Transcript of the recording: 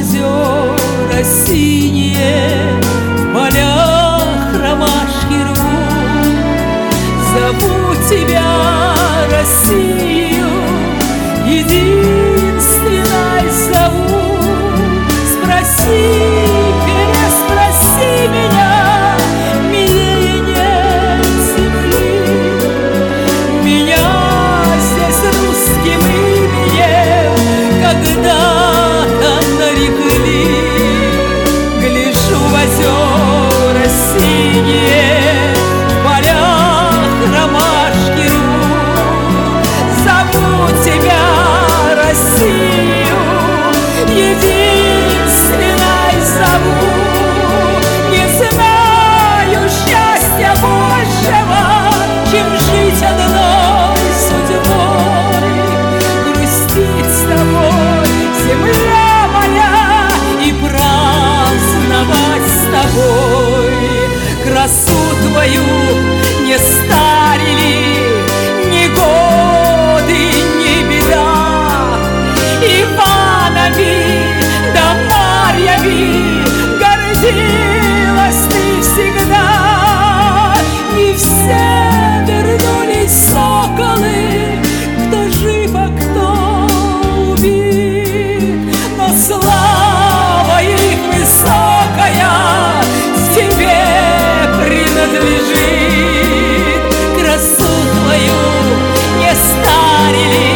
озера синие, в полях ромашки рвут. Зову тебя, Россию, единственной зову. Спроси, переспроси меня, милее нет земли. Меня здесь русским именем когда-то нарекли. Гляжу в озера синие, в полях ромашки рвут. Зову тебя, Россию, единственной зову. Не знаю счастья большего, чем жить одной судьбой, грустить с тобой, земля моя, и праздновать с тобой. Красу твою не старили ни годы, ни беда. Иванами да Марьями гордилась ты всегда. Не все вернулись соколы, кто жив, а кто убит, но слава их высокая тебе принадлежит. Красу твою не старили